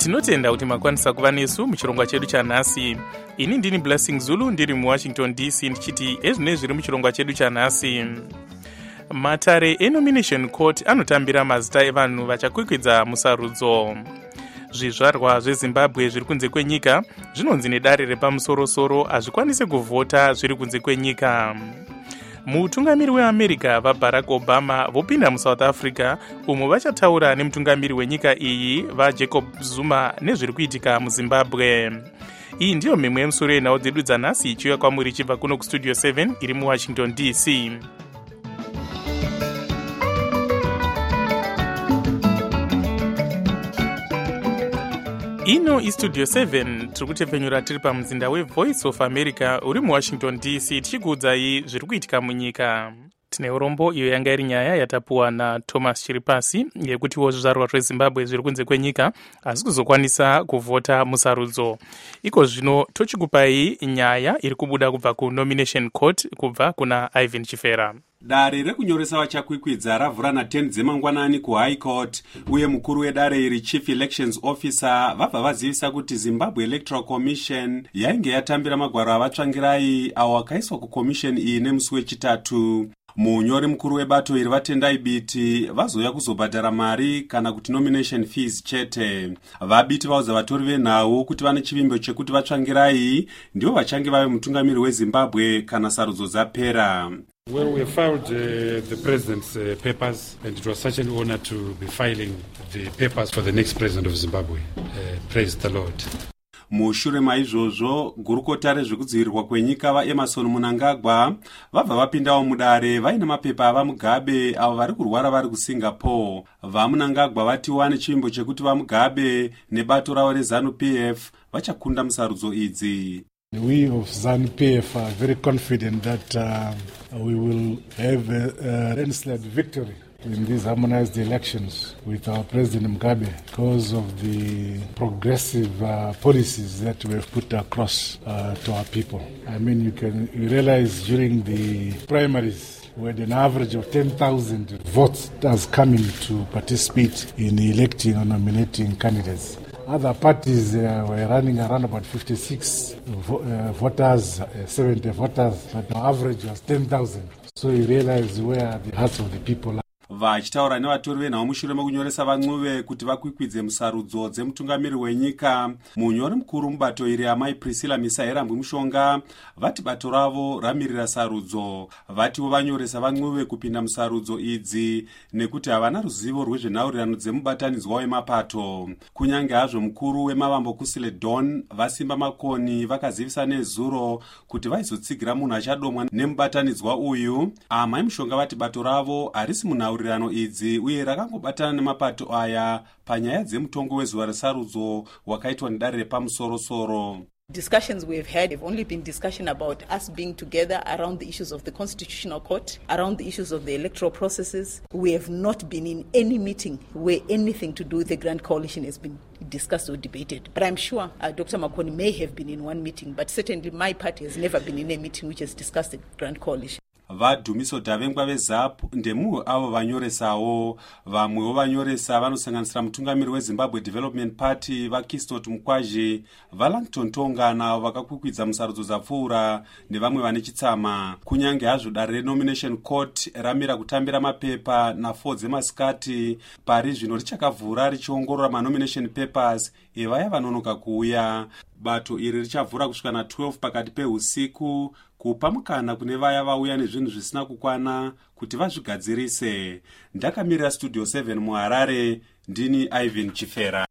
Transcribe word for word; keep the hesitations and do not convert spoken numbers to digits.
Tinotenda kuti makwanisa kuva nesu muchirongwa chedu chanhasi. Ini ndini Blessing Zulu ndiri muWashington D C ndichiti ezvine zviri muchirongwa chedu chanhasi. Matare eNomination Court anotambira mazita evanhu vachakwikwidza musarudzo. Zvizvarwa zveZimbabwe zviri kunze kwenyika zvinonzi nedare repamusoro-soro hazvikwanise kuvhota zviri kunze kwenyika. Mutungamiri weAmerica vaBarack Obama vopinda muSouth Africa umo vachataura nemutungamiri wenyika iyi vaJacob Zuma nezviri kuitika muZimbabwe. Iyi ndiyo mimwe yemusoro yenhau dzedu dzanhasi ichiuya kwamuri ichibva kuno kustudio seven iri muWashington D C. Ino istudio seven tiri kutepfenyura tiri pamuzinda weVoice of America uri muWashington D C tichikuudzai zviri kuitika munyika. Tine urombo iyo yanga iri nyaya yatapuwa naThomas Chiripasi yekutiwo zvizvarwa zveZimbabwe zviri kunze kwenyika asi kuzokwanisa kuvhota musarudzo. Iko zvino tochikupai nyaya iri kubuda kubva kuNomination Court kubva kuna Ivan Chifera. Dare rekunyoresa vachakwikwidza ravhura na ten dzemangwanani kuHigh Court uye mukuru wedare iri Chief Elections Officer vabva vazivisa kuti Zimbabwe Electoral Commission yainge yatambira magwaro avatsvangirai awo akaiswa kucommission iyi nemusi wechitatu. Munyori mukuru webato iri vatendai biti vazoya kuzobhadhara mari kana kuti nomination fees chete. Vabiti vaudza vatori venhau kuti vane chivimbo chekuti vatsvangirai ndivo vachange vave mutungamiri weZimbabwe kana sarudzo dzapera. Well, we filed uh, the president's uh, papers, and it was such an honor to be filing the papers for the next president of Zimbabwe. Uh, praise the Lord. Mushure maizvozvo gurukota rezvekudzivirirwa kwenyika vaEmerson Mnangagwa vabva vapindawo mudare vaine mapepa avaMugabe avo vari kurwara vari kuSingapore. VaMnangagwa vati wane chivimbo chekuti vaMugabe nebato ravo reZANU-P F vachakunda musarudzo idzi. We of ZANU-P F are very confident that uh, we will have a, a landslide victory in these harmonized elections with our President Mugabe because of the progressive uh, policies that we have put across uh, to our people. I mean, you can you realize during the primaries we had an average of ten thousand votes as coming to participate in electing or nominating candidates. Other parties uh, were running around about fifty-six vo- uh, voters, uh, seventy voters, but our average was ten thousand. So you realize where the hearts of the people are. Vachitaura nevatori venhau mushure mekunyoresa van'uve kuti vakwikwidze musarudzo dzemutungamiri wenyika, munyori mukuru mubato iri amai Priscilla Misairambwi Mushonga vati bato ravo ramirira sarudzo. Vatiwo vanyoresa van'uve kupinda musarudzo idzi nekuti havana ruzivo rwezvenhaurirano dzemubatanidzwa wemapato. Kunyange hazvo mukuru wemavambo Kusile Don Vasimba Makoni vakazivisa nezuro kuti vaizotsigira munhu achadomwa nemubatanidzwa uyu, amai Mushonga vati bato ravo harisi munhaurirano idzi uye rakangobatana nemapato aya panyaya dzemutongo wezuva resarudzo wakaitwa nedare repamusoro-soro. Discussions we have had have only been discussion about us being together around the issues of the Constitutional Court, around the issues of the electoral processes. We have not been in any meeting where anything to do with the Grand Coalition has been discussed or debated. But I'm sure uh, Doctor Makoni may have been in one meeting, but certainly my party has never been in a meeting which has discussed the Grand Coalition. Vadhumiso Davengwa veZAP ndemu avo vanyoresawo. Vamwewo vanyoresa vanosanganisira mutungamiri weZimbabwe Development Party vaKistot Mukwaje, vaLangton Tonga navo vakakwikwidza musarudzo dzapfuura nevamwe vane chitsama. Kunyange hazvo dare reNomination Court ramira kutambira mapepa na4 dzemasikati, pari zvino richakavhura richiongorora manomination papers evaya vanonoka kuuya. Bato iri richavhura kusvika na twelve pakati peusiku kupa mukana kune vaya vauya nezvinhu zvisina kukwana kuti vazvigadzirise. Ndakamirira studio seven muHarare, ndini Ivan Chifera.